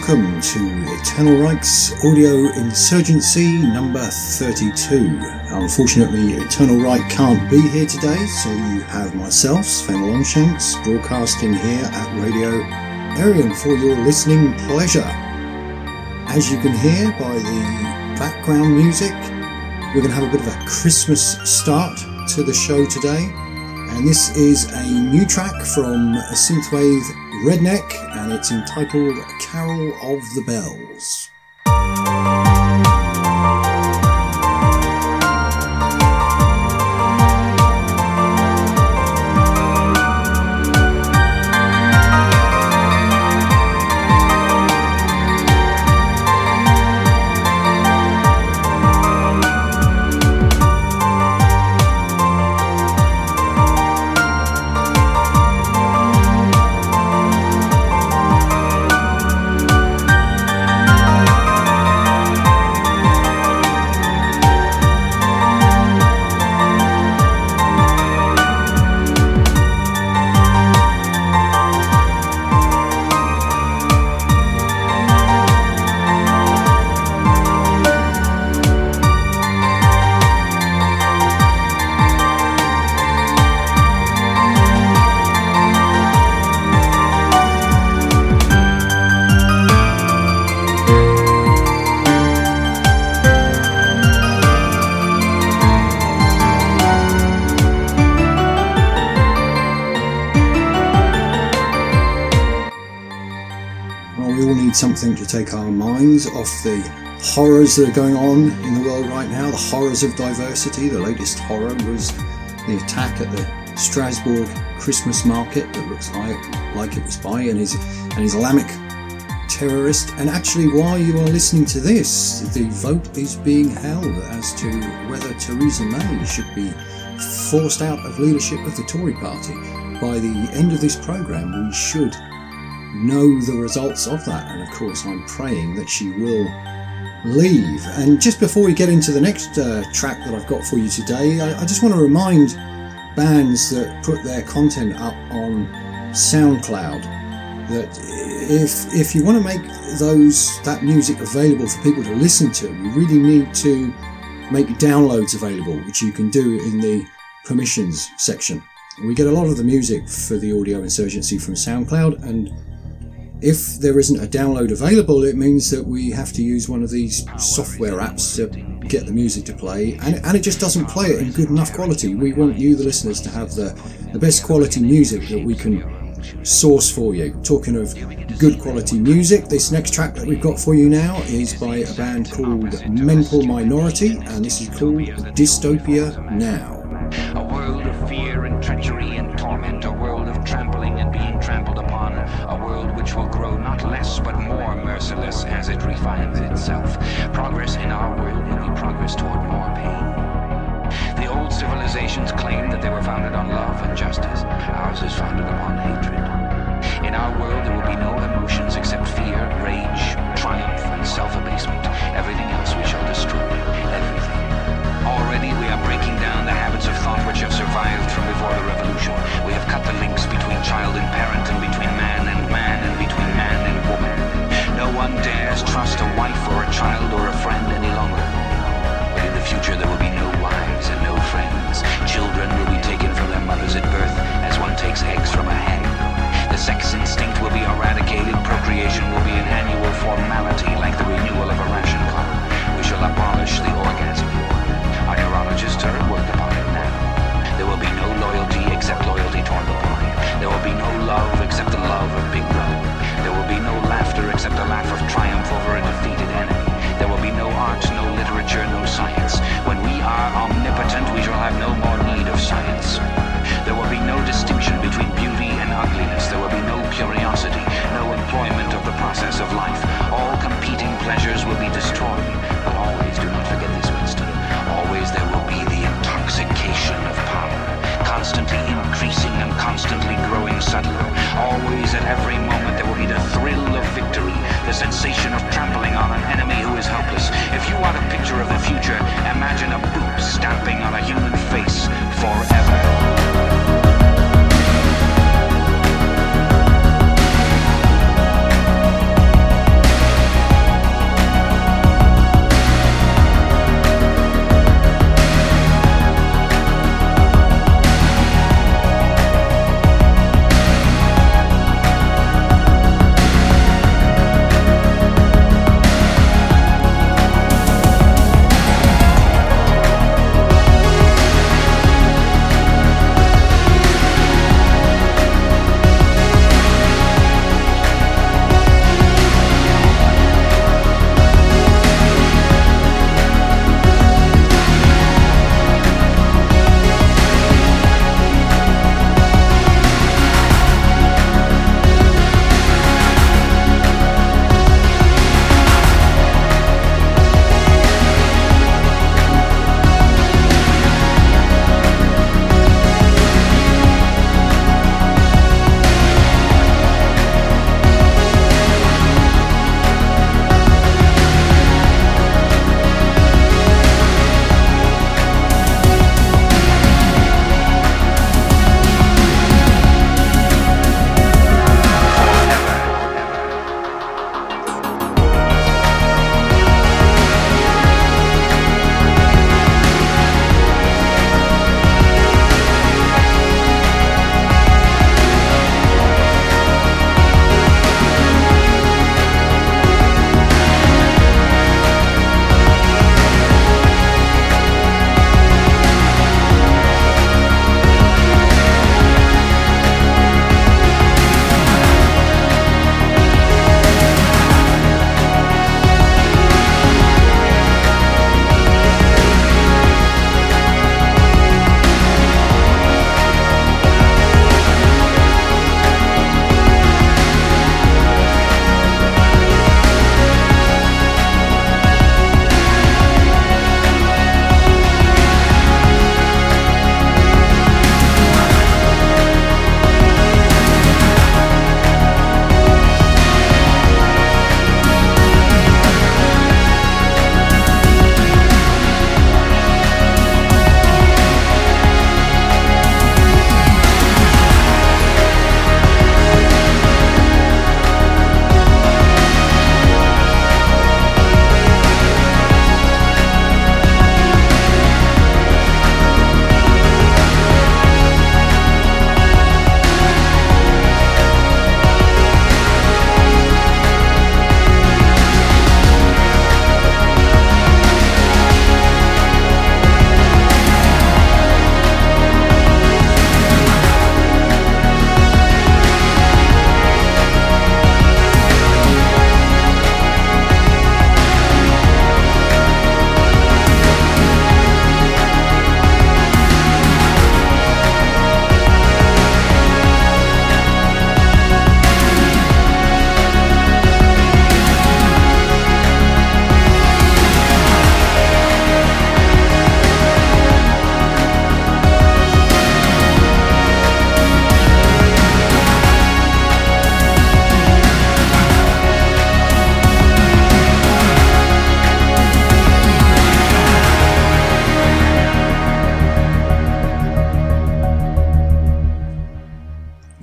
welcome to Eternal Reich's Audio Insurgency number 32. Unfortunately, Eternal Reich can't be here today, so you have myself, Sven Longshanks, broadcasting here at Radio Arian for your listening pleasure. As you can hear by the background music, we're going to have a bit of a Christmas start to the show today, and this is a new track from Synthwave Redneck, and it's entitled Carol of the Bells. Something to take our minds off the horrors that are going on in the world right now, the horrors of diversity. The latest horror was the attack at the Strasbourg Christmas market that looks like it was by an Islamic terrorist. And actually, while you are listening to this, the vote is being held as to whether Theresa May should be forced out of leadership of the Tory party. By the end of this programme, we should know the results of that, and of course I'm praying that she will leave. And just before we get into the next track that I've got for you today, I just want to remind bands that put their content up on SoundCloud that if you want to make that music available for people to listen to, you really need to make downloads available, which you can do in the permissions section. We get a lot of the music for the Audio Insurgency from SoundCloud, and if there isn't a download available, it means that we have to use one of these software apps to get the music to play, and it just doesn't play it in good enough quality. We want you, the listeners, to have the best quality music that we can source for you. Talking of good quality music, this next track that we've got for you now is by a band called Mental Minority, and this is called Dystopia Now. A world of fear and treachery and torment, a world of trampling and being trampled upon, a world which will grow not less but more merciless as it refines itself. Progress in our world will be progress toward more pain. The old civilizations claimed that they were founded on love and justice. Ours is founded upon hatred. In our world there will be no emotions except fear, rage, triumph, and self-abasement. Everything else we shall destroy. Everything. Already we are breaking down the habits of thought which have survived from before the revolution. We have cut the links between child and parent, and between man, and between man and woman. No one dares trust a wife or a child or a friend any longer. But in the future there will be no wives and no friends. Children will be taken from their mothers at birth, as one takes eggs from a hen. The sex instinct will be eradicated. Procreation will be an annual formality, like the renewal of a ration card. We shall abolish the orgasm. Our neurologists are at work upon it now. There will be no loyalty except loyalty toward the blind. There will be no love except the love of Big Brother. There will be no laughter except a laugh of triumph over a defeated enemy. There will be no art, no literature, no science. When we are omnipotent, we shall have no more need of science. There will be no distinction between beauty and ugliness. There will be no curiosity, no employment of the process of life. All competing pleasures will be destroyed. But always, do not forget this, Winston. Always there will be the intoxication of power, constantly increasing and constantly growing subtler. Always, at every moment, there will be the thrill of victory, the sensation of trampling on an enemy who is helpless. If you want a picture of the future, imagine a boot stamping on a human face forever.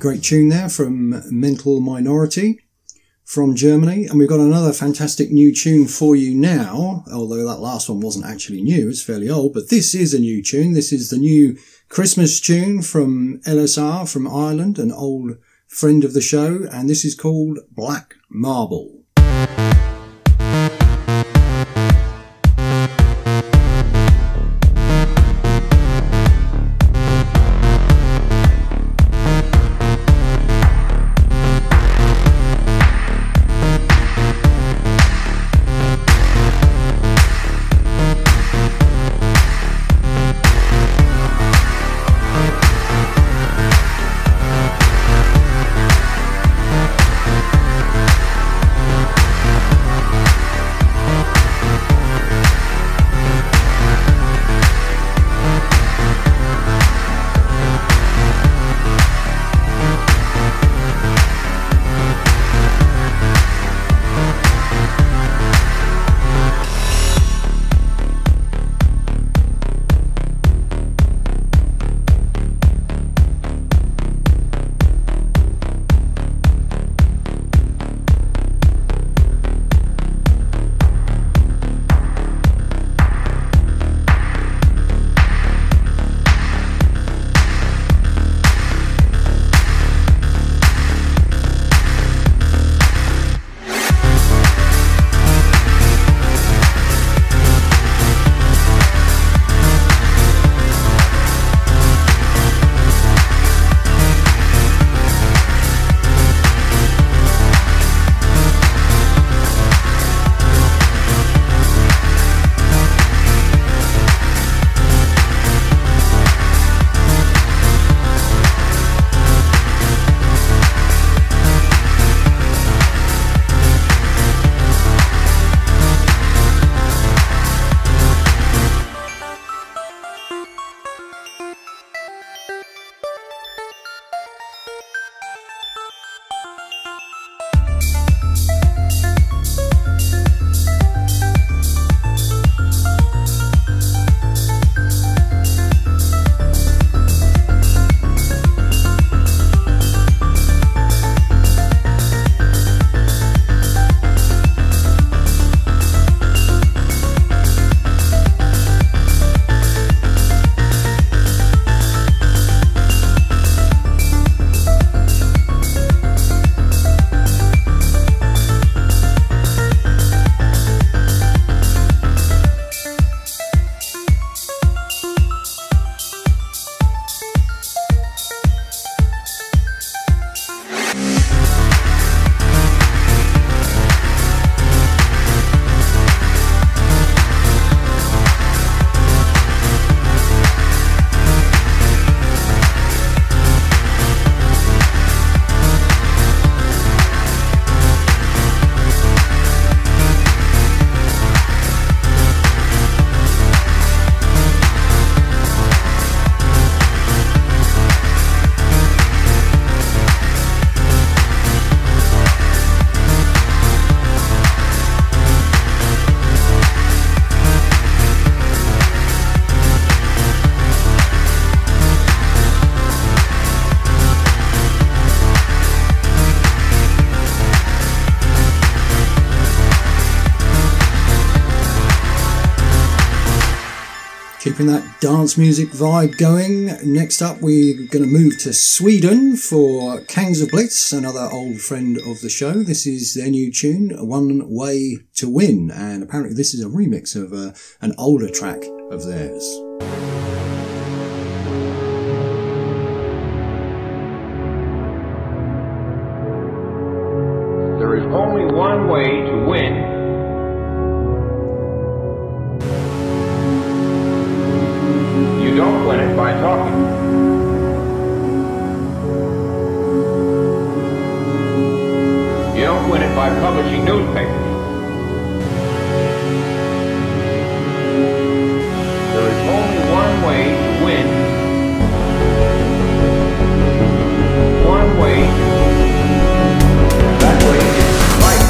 great tune there from Mental Minority from Germany. And we've got another fantastic new tune for you now, although that last one wasn't actually new, it's fairly old, but this is a new tune. This is the new Christmas tune from LSR from Ireland, an old friend of the show, and this is called Black Marble. Keeping that dance music vibe going. Next up, we're going to move to Sweden for Kangs of Blitz, another old friend of the show. This is their new tune, One Way to Win, and apparently this is a remix of an older track of theirs. There is only one way to win. You don't win it by talking. You don't win it by publishing newspapers. There is only one way to win. One way. That way is life.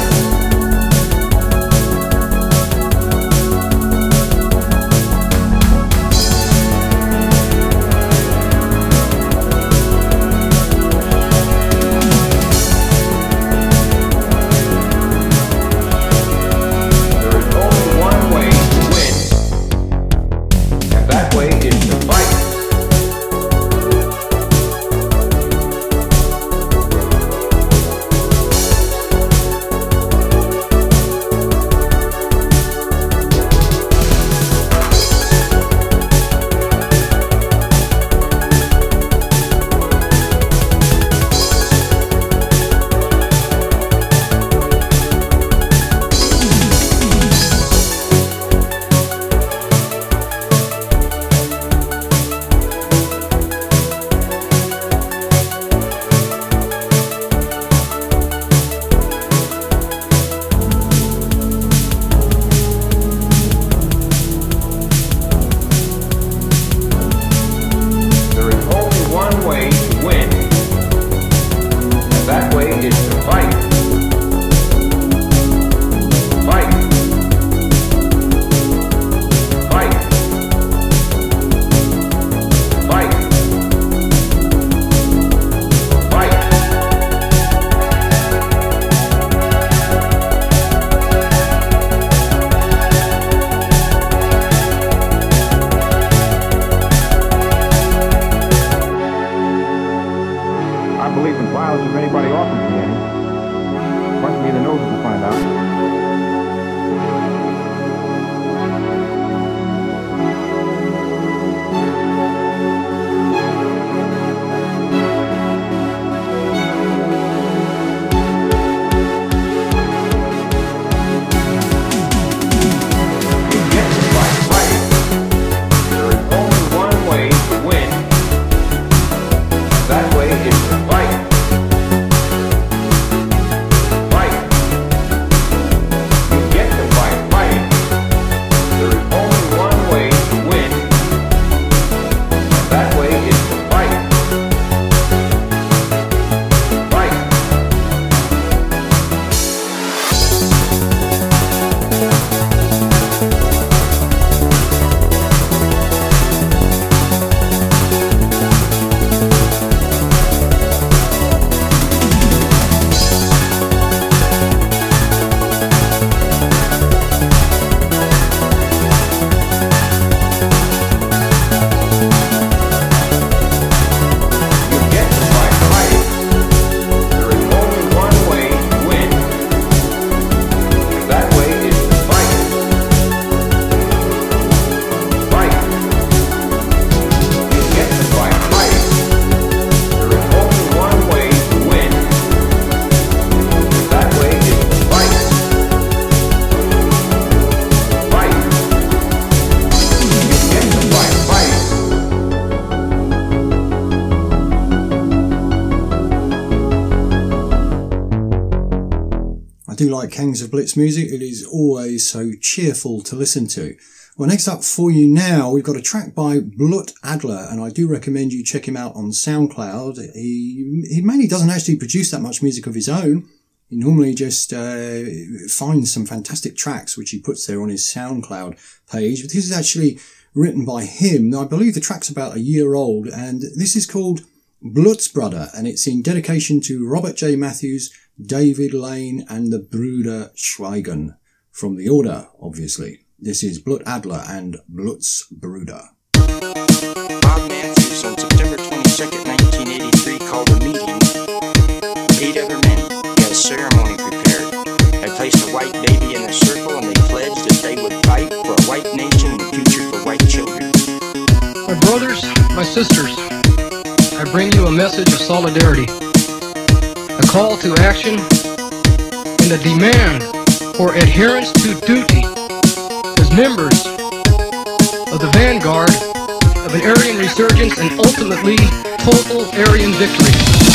do like Kings of Blitz music, it is always so cheerful to listen to. Well, next up for you now, we've got a track by Blut Adler, and I do recommend you check him out on SoundCloud. He mainly doesn't actually produce that much music of his own. He normally just finds some fantastic tracks which he puts there on his SoundCloud page. But this is actually written by him. Now, I believe the track's about a year old, and this is called Blutsbrother, and it's in dedication to Robert J. Matthews, David Lane, and the Bruder Schweigen. From the Order, obviously. This is Blut Adler and Blutsbruder. Bob Matthews on September 22nd, 1983 called a meeting. 8 other men had a ceremony prepared. They placed a white baby in a circle and they pledged that they would fight for a white nation and a future for white children. My brothers, my sisters, I bring you a message of solidarity, a call to action, and a demand for adherence to duty as members of the vanguard of an Aryan resurgence and ultimately total Aryan victory.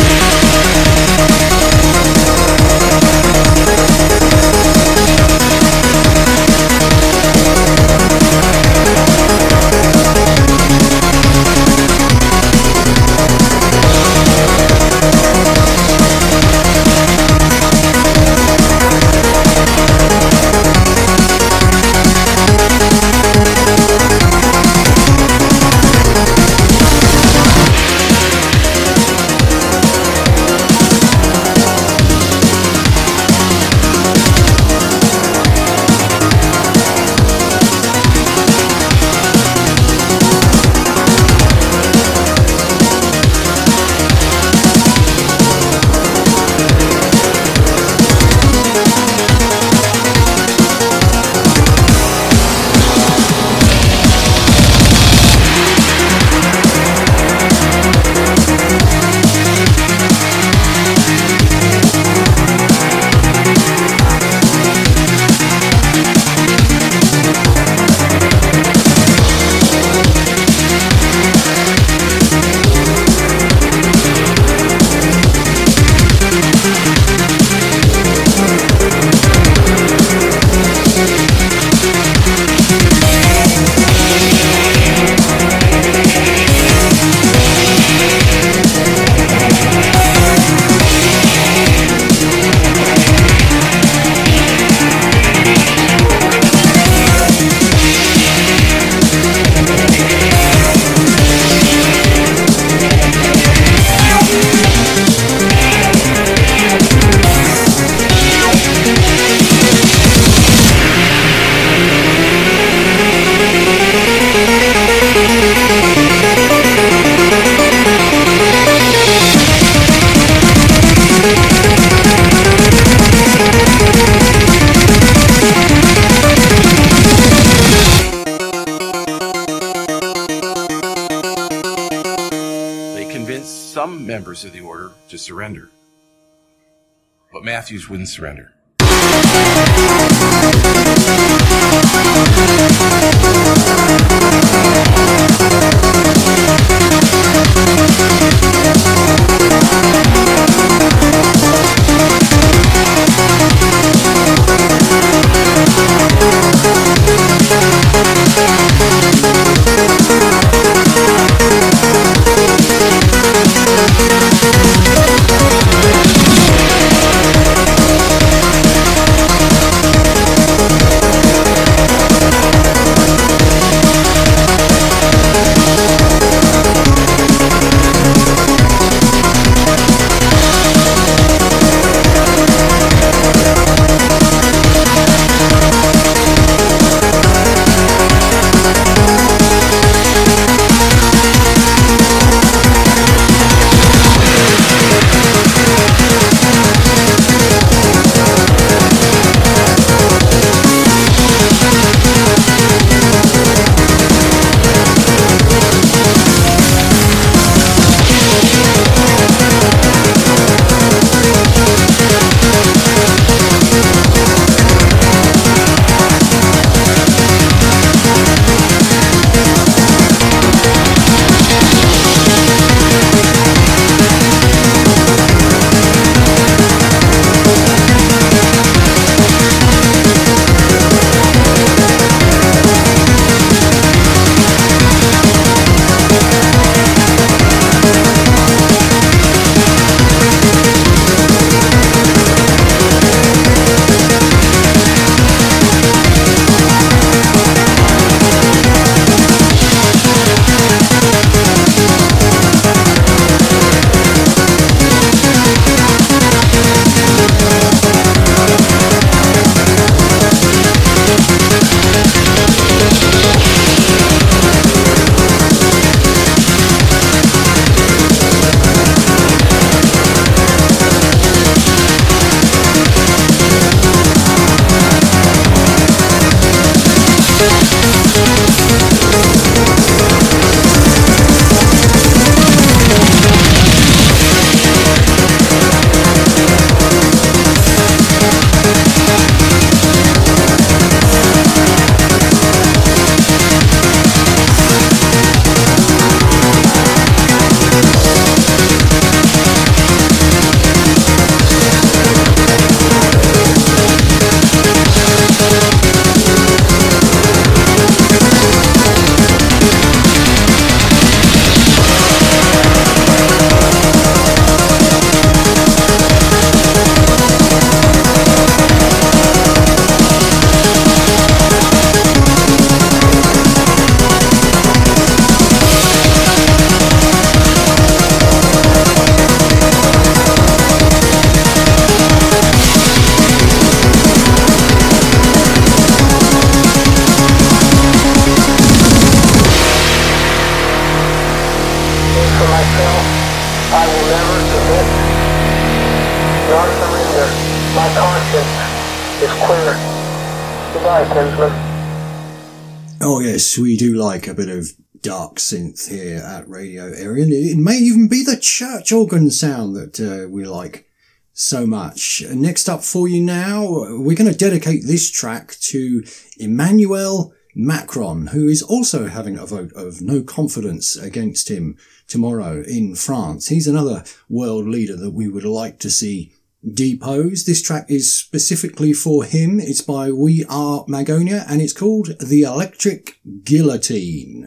Members of the order to surrender. But Matthews wouldn't surrender. surrender. My conscience is clear. Goodbye, kinsman. Oh yes, we do like a bit of dark synth here at Radio Arian. It may even be the church organ sound that we like so much. Next up for you now, we're going to dedicate this track to Emmanuel Macron, who is also having a vote of no confidence against him tomorrow in France. He's another world leader that we would like to see deposed. This track is specifically for him. It's by We Are Magonia and it's called The Electric Guillotine.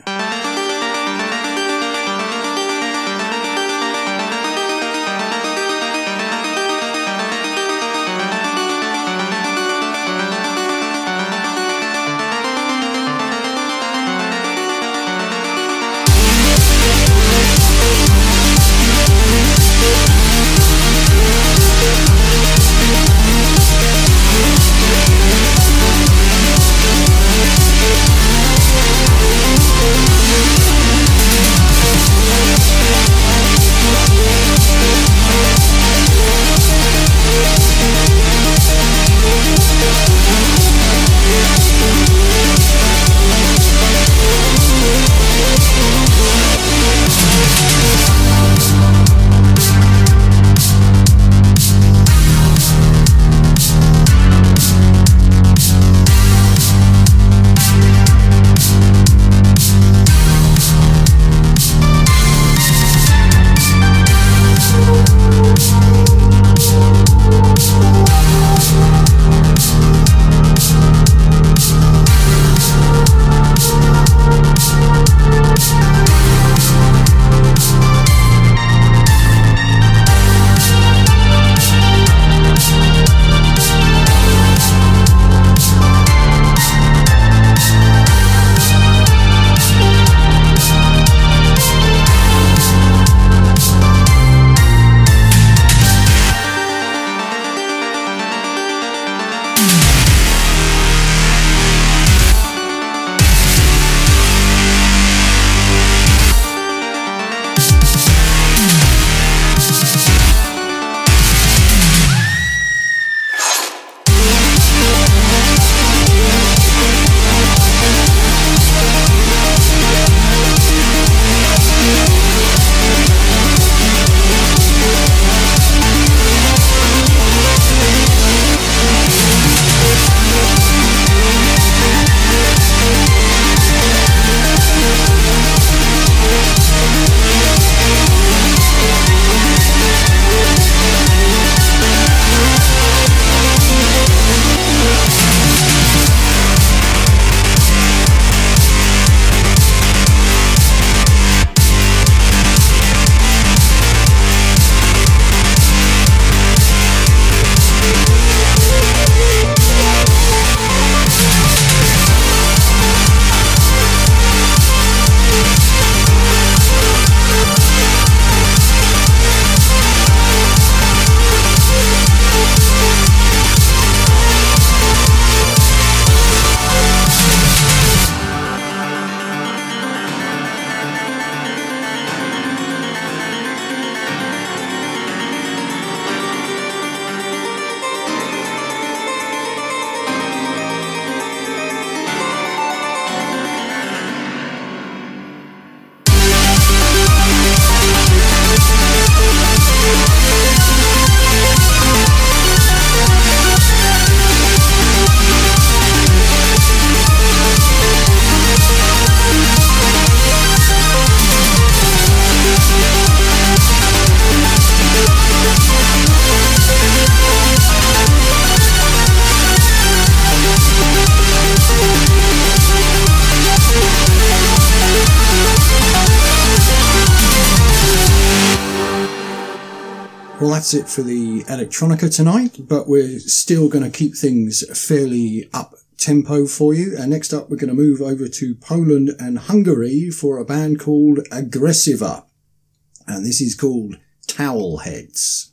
Well, that's it for the electronica tonight, but we're still going to keep things fairly up-tempo for you. And next up, we're going to move over to Poland and Hungary for a band called Aggressiva. And this is called Towel Heads.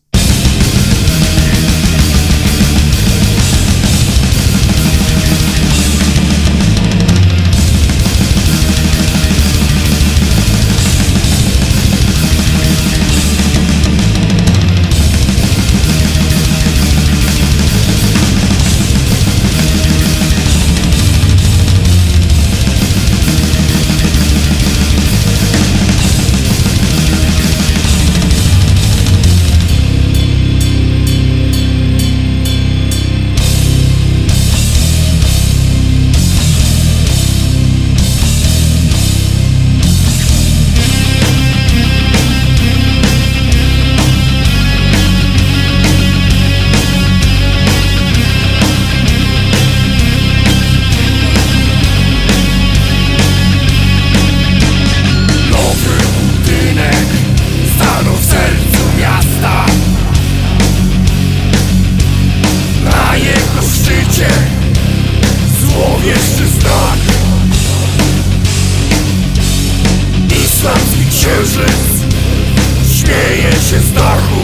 księżyc śmieje się z dachu,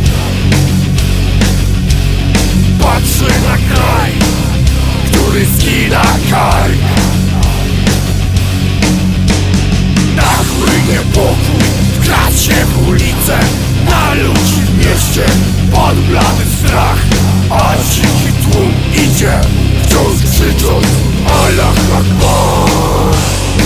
patrzy na kraj, który zgina kark. Nachłynie pokój, wkradł się w ulicę, na ludzi w mieście padł blady strach, a dziki tłum idzie, wciąż krzycząc Allah Akbar.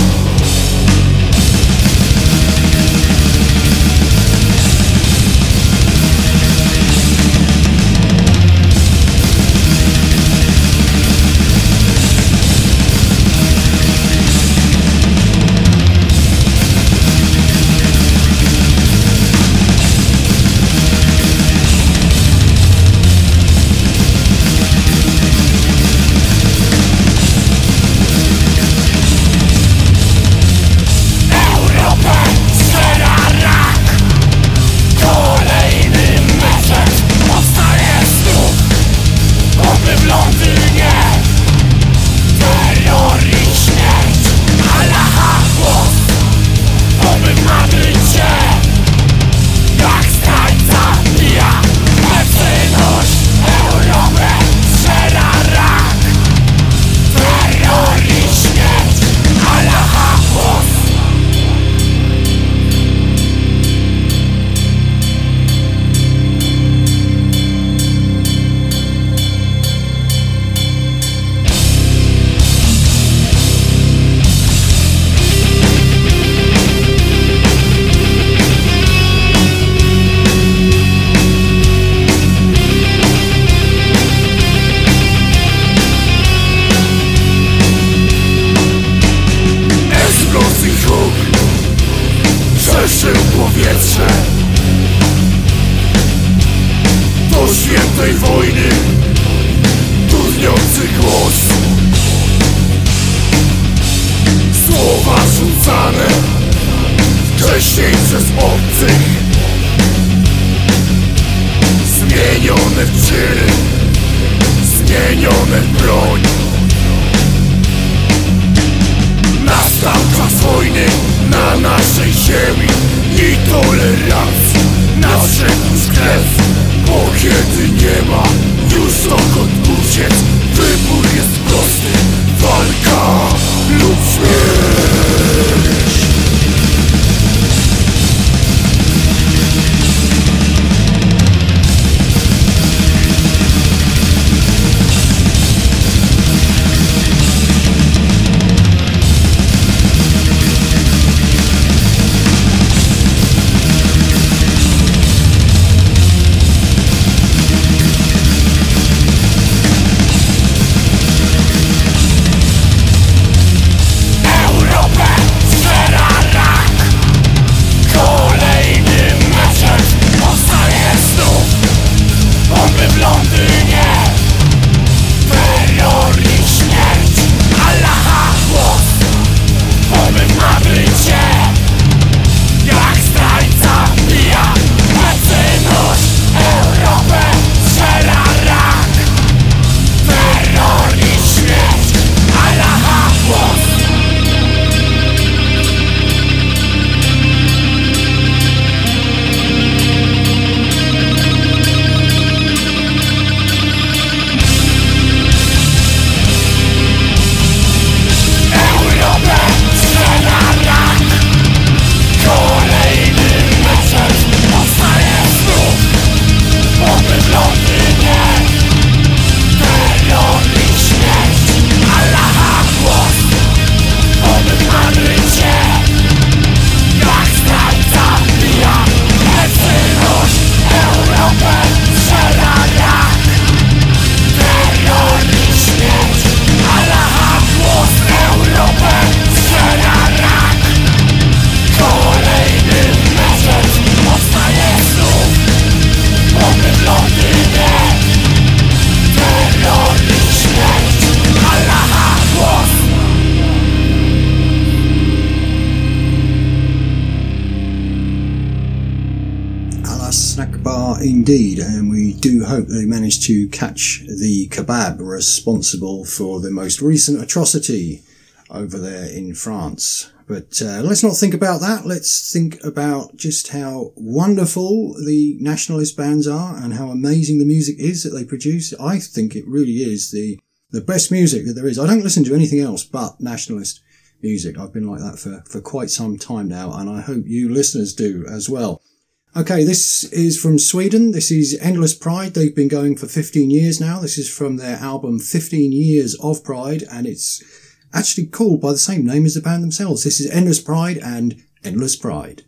Powietrze do świętej wojny, turnący głos, słowa rzucane wcześniej przez obcych, zmienione w czyny, zmienione w broń. Nastał czas wojny na naszej ziemi i tolerancji. Nadszedł już kres, bo kiedy nie ma już dokąd uciec, wybór jest prosty, walka lub śmierć. Indeed, and we do hope they managed to catch the kebab responsible for the most recent atrocity over there in France. But let's not think about that. Let's think about just how wonderful the nationalist bands are and how amazing the music is that they produce. I think it really is the best music that there is. I don't listen to anything else but nationalist music. I've been like that for quite some time now, and I hope you listeners do as well. Okay, this is from Sweden. This is Endless Pride. They've been going for 15 years now. This is from their album 15 Years of Pride, and it's actually called by the same name as the band themselves. This is Endless Pride and Endless Pride.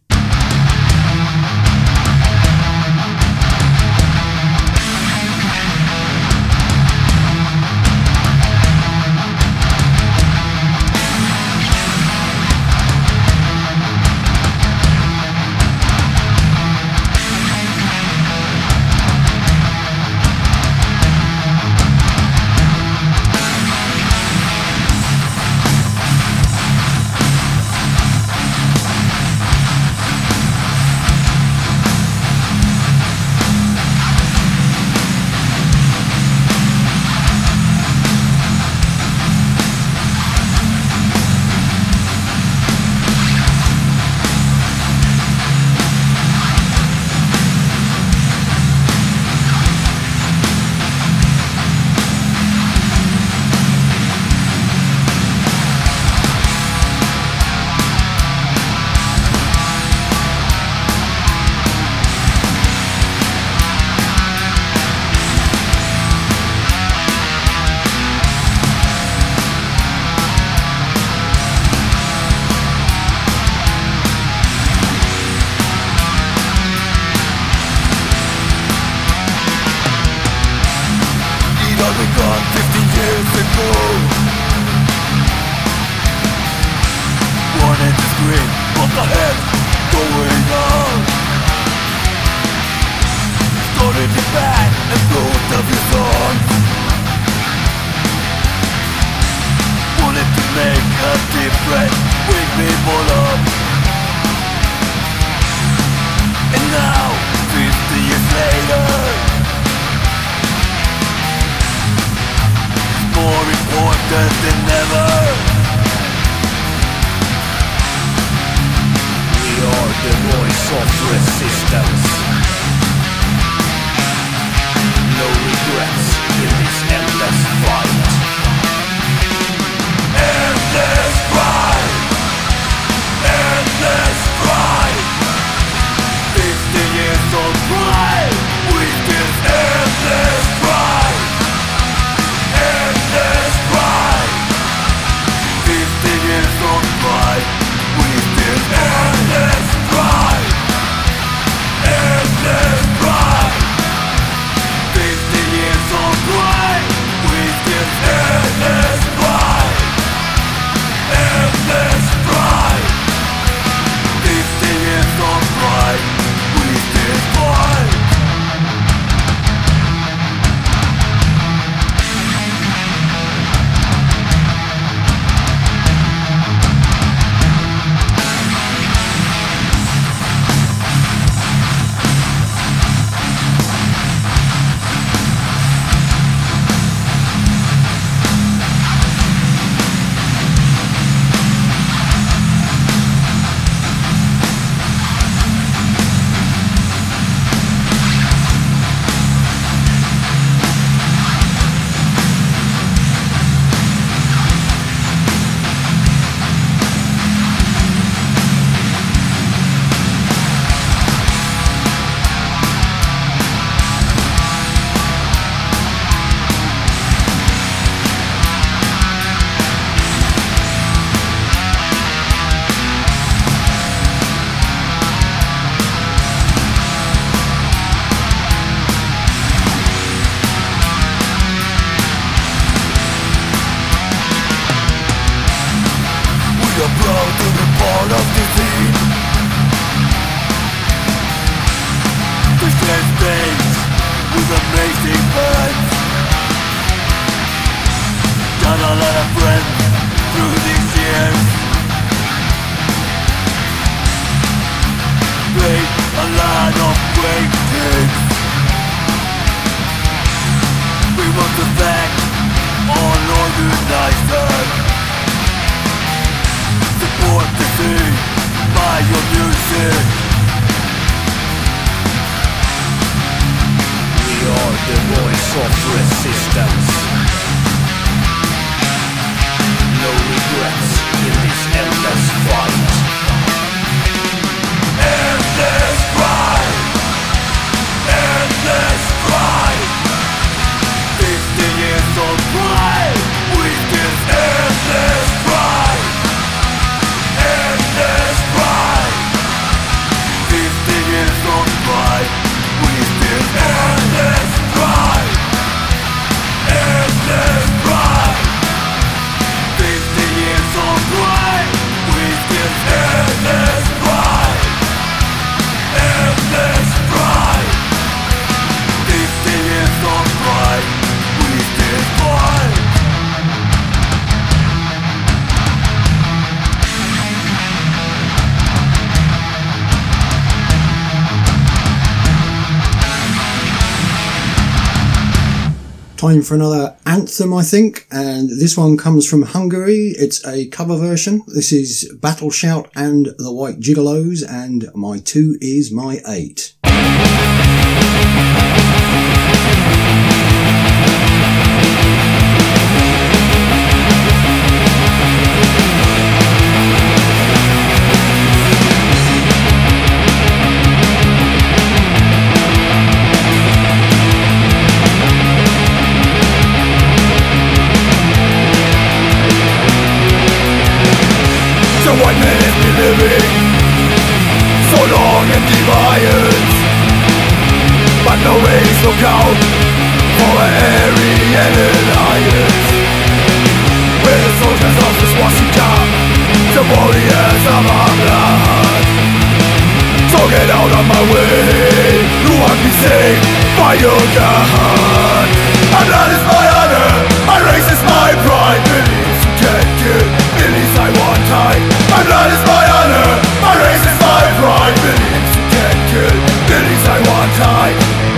We want to thank all organizers want to see by your music. We are the voice of resistance. No regrets in this endless fight. Endless fight. Endless fight. 50 years of pride with this endless fight. Endless fight. 50 years of pride with this endless fight. Endless fight. 50 years of pride with this endless fight. Endless fight. 50 years of pride with this fight. Time for another anthem, I think, and this one comes from Hungary. It's a cover version. This is Battle Shout and the White Gigolos, and My 2 is My 8. The white man has been living so long in defiance, but no ways look out for a Aryan alliance. We're the soldiers of the swastika, the warriors of our blood. So get out of my way, you won't be saved by your God. My blood is my honor, my race is my pride. Billies you can't kill, billies I want hide. My blood is my honor, my race is my pride. Billies you can't kill, billies I want hide.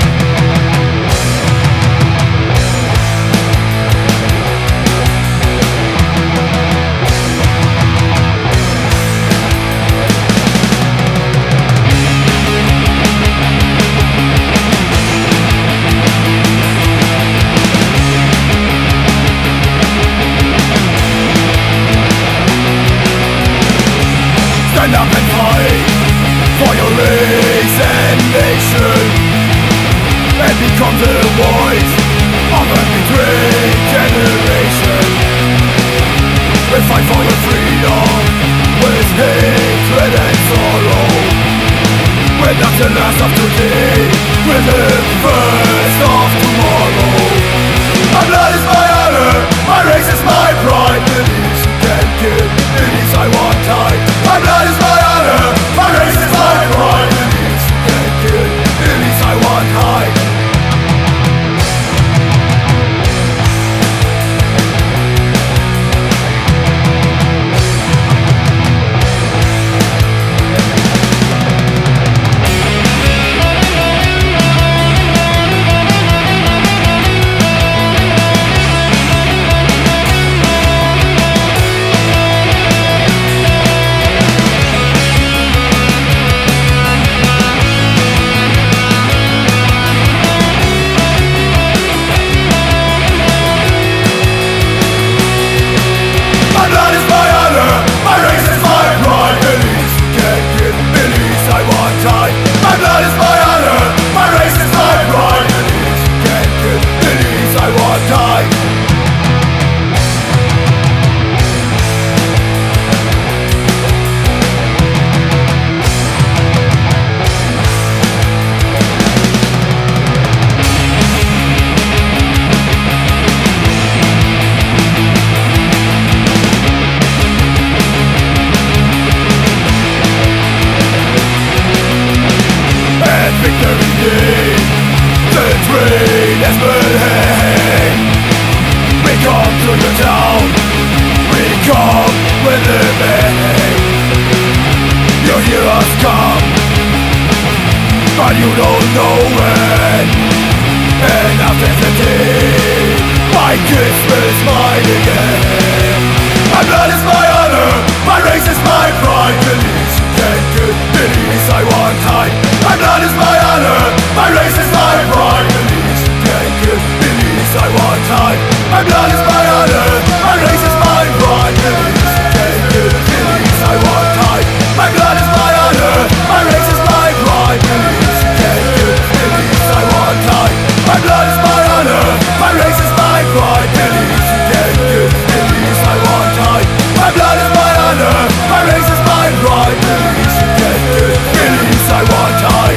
Stand up and fight for your race and nation, and become the voice of a betrayed generation. We'll fight for your freedom with hatred and sorrow. We're not the last of today, we're the first of tomorrow. My blood is my honor, my race is my pride. Billies you can't kill, billies I want hide. My blood is my honor, my race is my pride. Billies you can't kill, billies I want hide. My blood is my honor, my race is my pride. Billies you can't kill, billies I want hide. My blood is my honor, my race is my pride. Billies you can't kill, billies I want hide. And victory day, the train has been hanged. We come to your town, we come with a bang. You hear us come, but you don't know when. And after the day, my kids will smile again. My blood is my honor, my race is my pride. Billies can't get billies, I want high. My blood is my honor, my race is my pride. Billies can't get billies, I want high. My blood is my honor, my race is my pride. Billies can't get billies, I want high. My blood is my honor, my race is my pride. Billies can't get billies, I want high. My blood is my honor, my race is my pride. Billies can't get billies, I want high. My blood is my honor, my race is my pride. Billies can't get billies, I want high.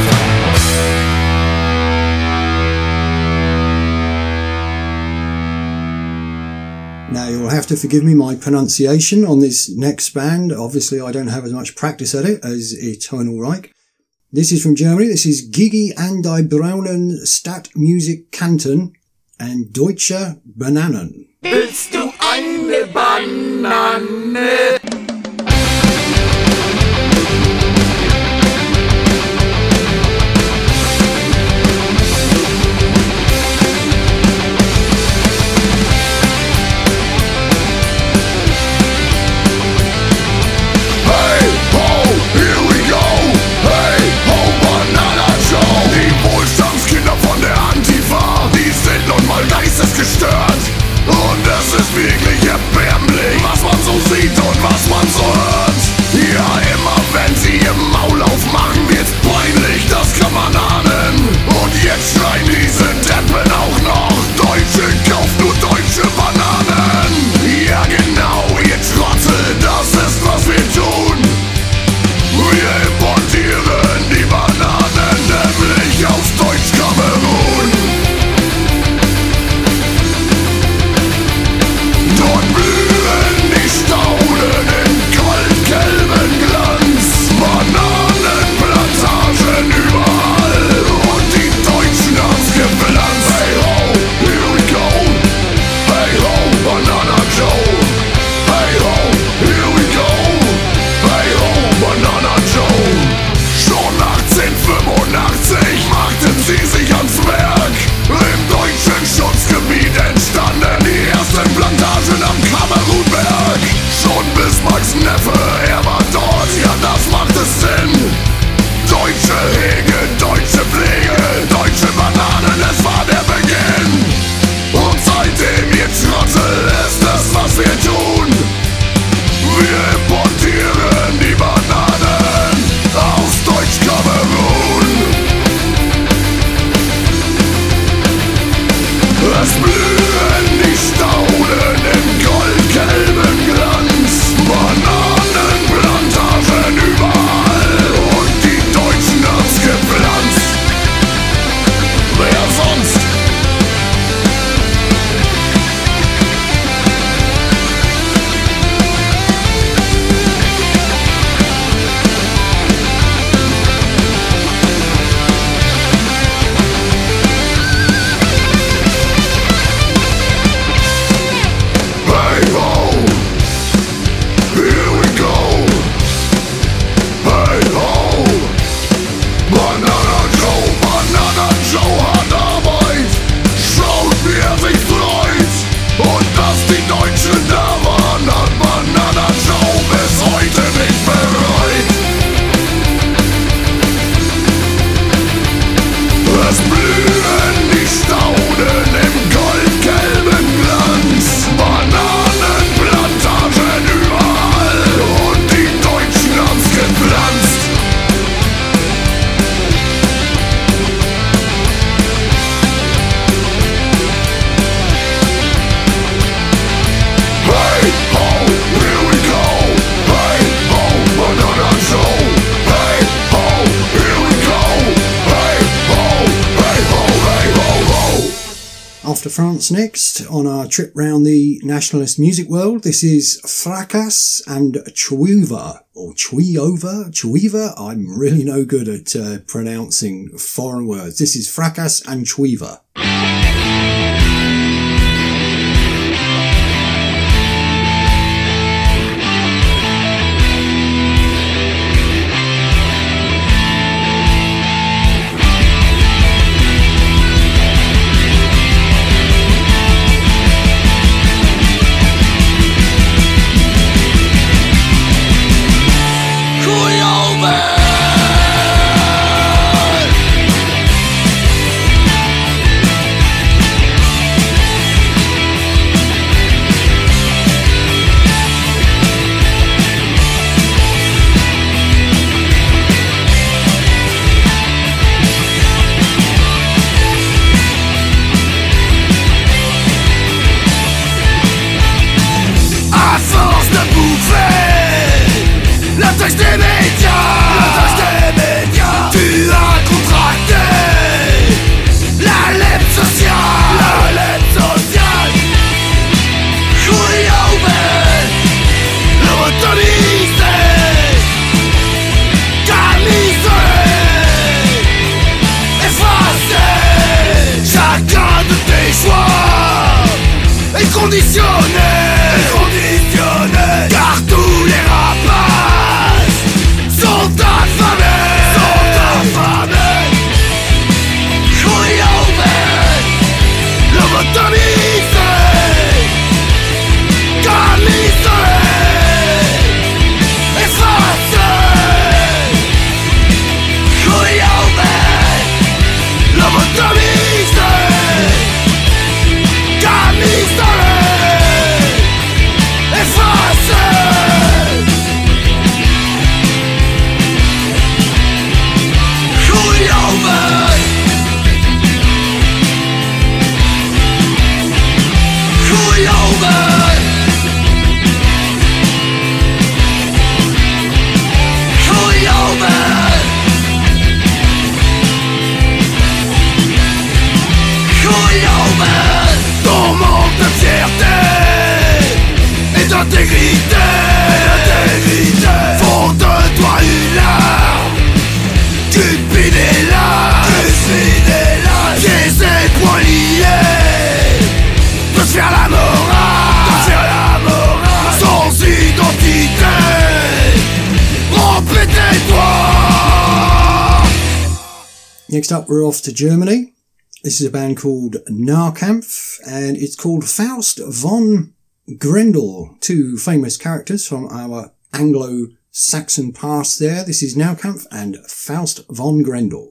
Now you'll have to forgive me my pronunciation on this next band. Obviously I don't have as much practice at it as Eternal Reich. This is from Germany. This is Gigi and die Braunen Stadtmusikanten and Deutsche Bananen. Willst du eine Banane? Gestört. Und es ist wirklich erbärmlich, was man so sieht und was man so hört. Ja, immer wenn sie ihr Maul aufmachen, wird's peinlich, das kann man ahnen. Und jetzt schreien diese Deppen auch noch: Deutsche, kauft nur deutsche Bananen. Ja genau, ihr Trottel, das ist was wir tun. Wir importieren die Bananen, nämlich aus Deutsch-Kamerun. Dort blühen die Stauden in goldgelben Glanz. Bananenplantagen überall und die Deutschen haben's gepflanzt. Hey ho, here we go. Hey ho, Banana Joe. Hey ho, here we go. Hey ho, Banana Joe. Schon 1885 machten sie sich ans Werk. Im deutschen Schutzgebiet entstanden die ersten Plantagen am Kamerunberg. Schon Bismarcks Neffe, er war dort, ja das macht es Sinn. Deutsche Hege, deutsche Pflege, deutsche Bananen, es war der Beginn. Und seitdem, ihr Trottel, ist das, was wir tun. Wir importieren die Bananen aus Deutsch-Kamerun. Es blühen die Stauden im goldgelben Glanz. Bananenplantagen überall und die Deutschen haben's gepflanzt. Wer sonst? Hey ho, here we go. Hey ho, Banana Joe hat Arbeit. Schaut, wie er sich freut. Und dass die Deutschen da waren, hat Banana Joe bis heute nicht bereut. Es blühen die Stauden im goldgelben Glanz. Bananenplantagen überall und die Deutschen haben's gepflanzt. Hey ho, here we go. Hey ho, Banana Joe. Hey ho, here we go. Hey ho, hey ho, hey ho, ho. After France next, on our trip round the nationalist music world, this is Fracas and Chuiva, or Chuiva. I'm really no good at pronouncing foreign words. This is Fracas and Chuiva. l'intégrité font de toi une larme. Cupide est là, qui essaie de point lié, de se faire la morale, sans identité. Répétez-toi. Next up, we're off to Germany. This is a band called Nahkampf, and it's called Faust von Grendel, two famous characters from our Anglo-Saxon past there. This is Nahkampf and Faust von Grendel.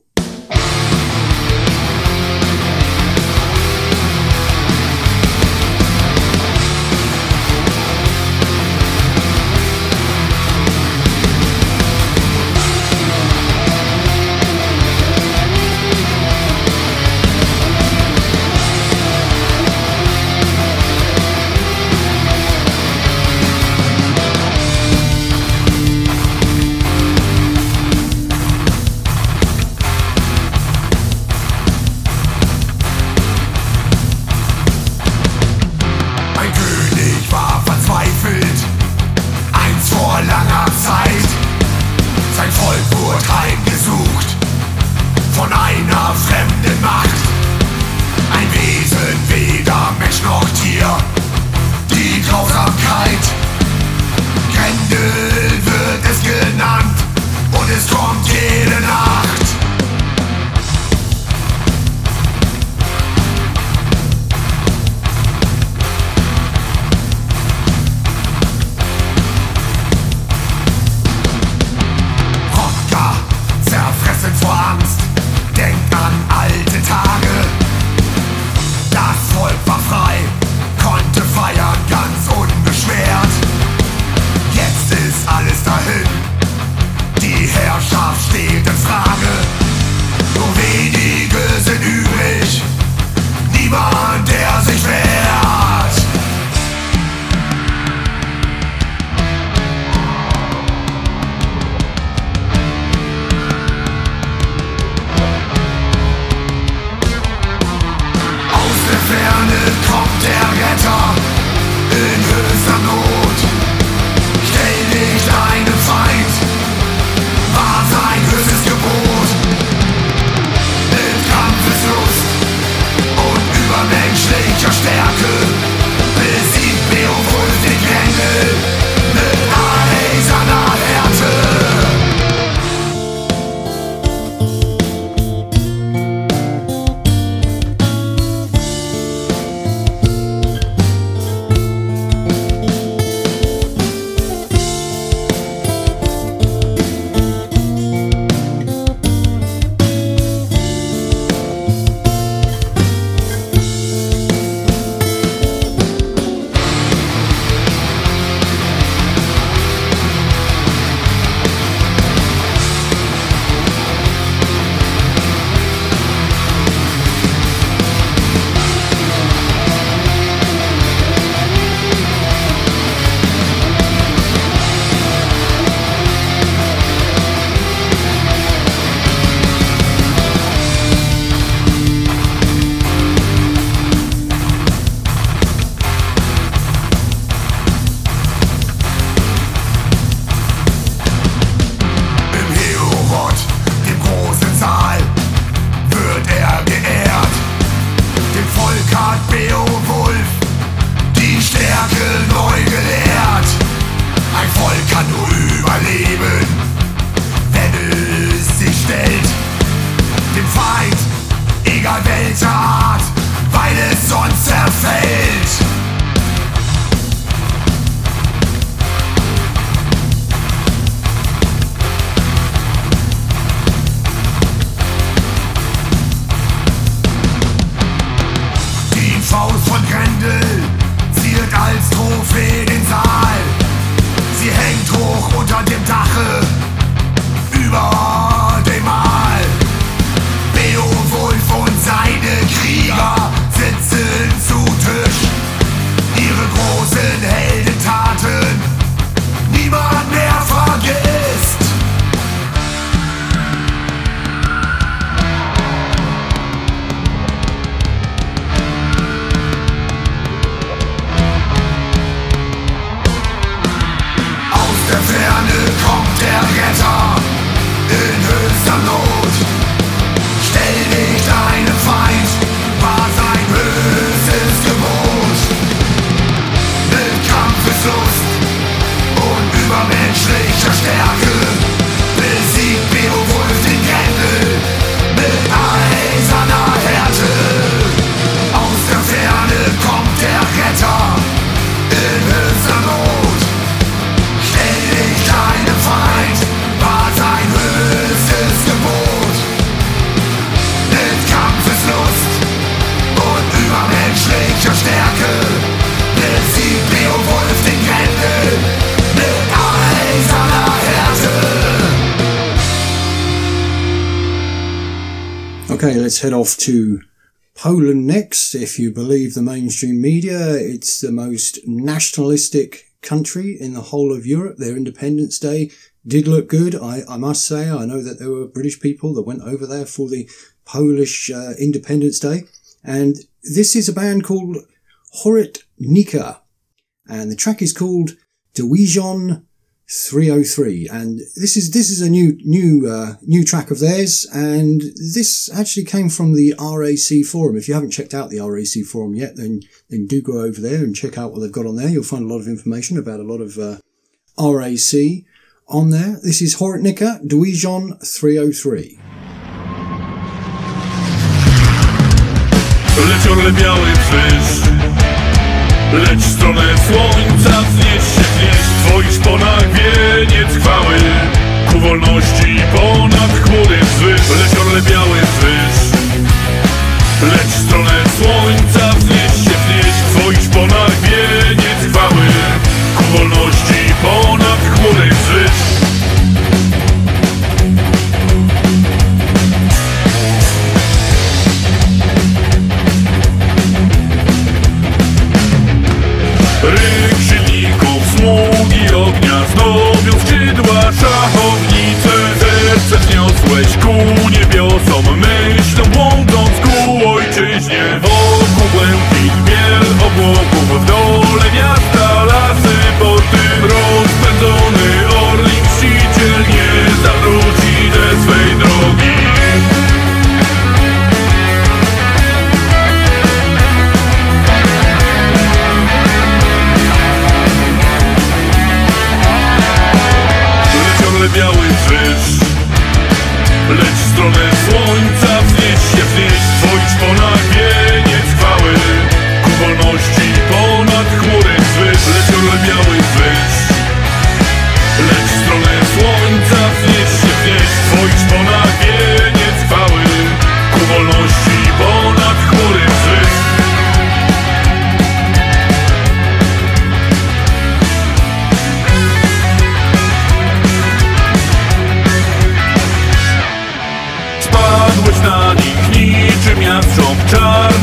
böser Not. Stell dich deinem Feind, war sein böses Gebot. Mit Kampfeslust und übermenschlicher Stärke besiegt Beowulf den Grendel mit eiserner Härte. Aus der Ferne kommt der Retter in höchster Not. Stell dich deinem Feind, war sein höchstes Gebot. Mit Kampfeslust und übermenschlicher Stärke besiegt Beowulf den Grendel mit eiserner Härte. Okay, let's head off to Poland next. If you believe the mainstream media, it's the most nationalistic country in the whole of Europe. Their Independence Day did look good, I must say. I know that there were British people that went over there for the Polish Independence Day. And this is a band called Horytnica. And the track is called Division 303, and this is a new track of theirs, and this actually came from the RAC forum. If you haven't checked out the RAC forum yet, then do go over there and check out what they've got on there. You'll find a lot of information about a lot of RAC on there. This is Horytnica, Division 303. Leci orle biały krzyż, lecz w stronę słońca wznieś się w twoich szponach wieniec chwały. Ku wolności ponad chmury wzwyż. Leci orle biały krzyż, lecz w stronę słońca wznieś się w twoich szponach wieniec chwały. Ku wolności ponad chmury wzwyż. Ryk silników, smugi ognia, zdobią skrzydła szachownice. Serce wniosłeś ku niebiosom, myślą błądząc ku ojczyźnie. Wokół błękit, biel obłoków, w dole miasta, lasy, porty. Rozpędzony orlik mściciel nie zawróci ze swej drogi. Biały krzyż, lecz w stronę słońca wznieś się w twoich szponach wieniec chwały. Ku wolności ponad chmury wzwyż. Leci orle biały krzyż, lecz w stronę słońca wznieś się w twoich szponach wieniec chwały. Ku wolności ponad chmury wzwyż. Spadłeś na nich niczym jastrząb, czar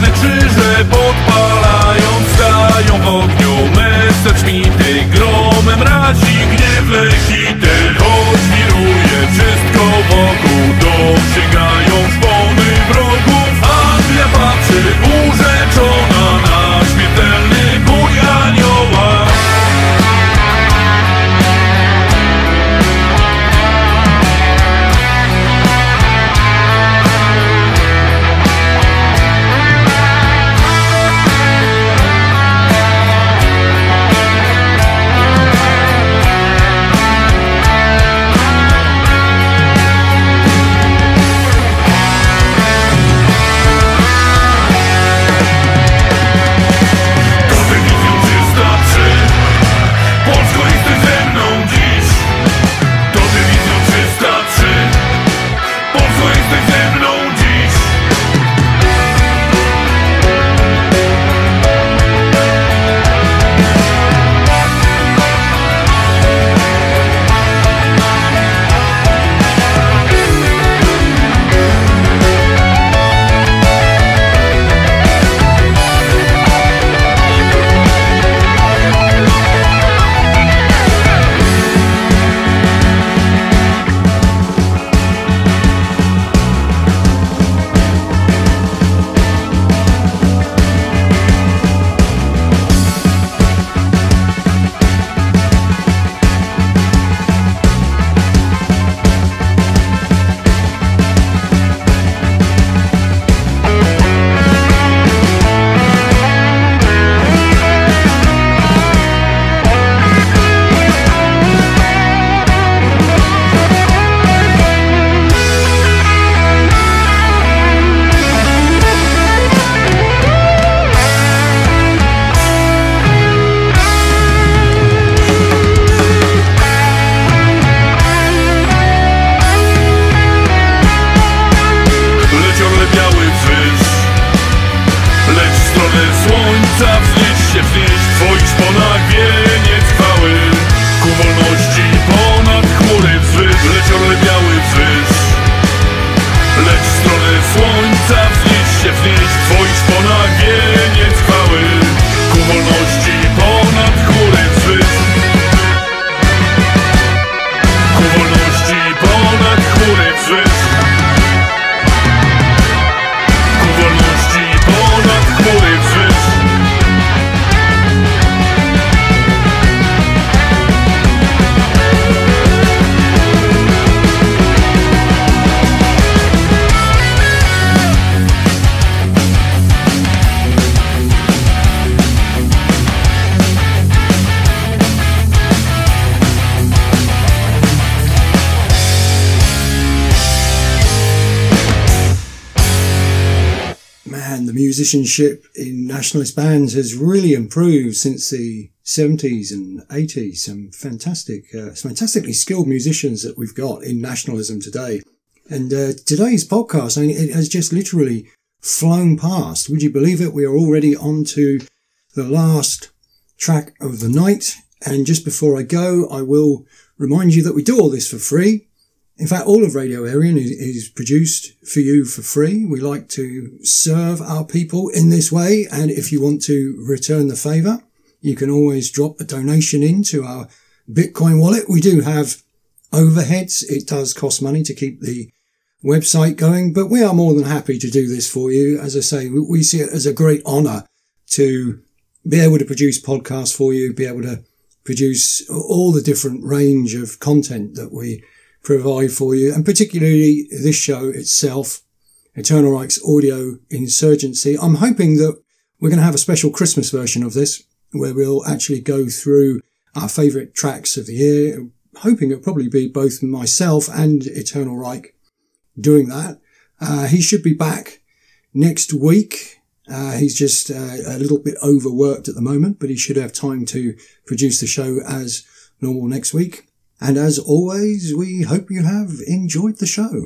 and the musicianship in nationalist bands has really improved since the 70s and 80s. Some fantastically skilled musicians that we've got in nationalism today. And today's podcast, it has just literally flown past. Would you believe it? We are already on to the last track of the night. And just before I go, I will remind you that we do all this for free. In fact, all of Radio Aryan is produced for you for free. We like to serve our people in this way. And if you want to return the favour, you can always drop a donation into our Bitcoin wallet. We do have overheads. It does cost money to keep the website going, but we are more than happy to do this for you. As I say, we see it as a great honour to be able to produce podcasts for you, be able to produce all the different range of content that we provide for you, and particularly this show itself, Eternal Reich's Audio Insurgency. I'm hoping that we're going to have a special Christmas version of this, where we'll actually go through our favourite tracks of the year, hoping it'll probably be both myself and Eternal Reich doing that. He should be back next week. He's just a little bit overworked at the moment, but he should have time to produce the show as normal next week. And as always, we hope you have enjoyed the show.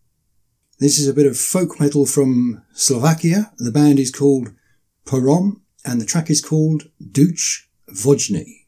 This is a bit of folk metal from Slovakia. The band is called Porom, and the track is called Duch Vojny.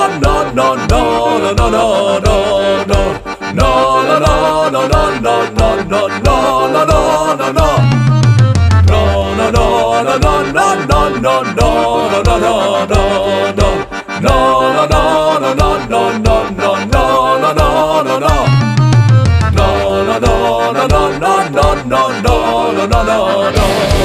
No. no.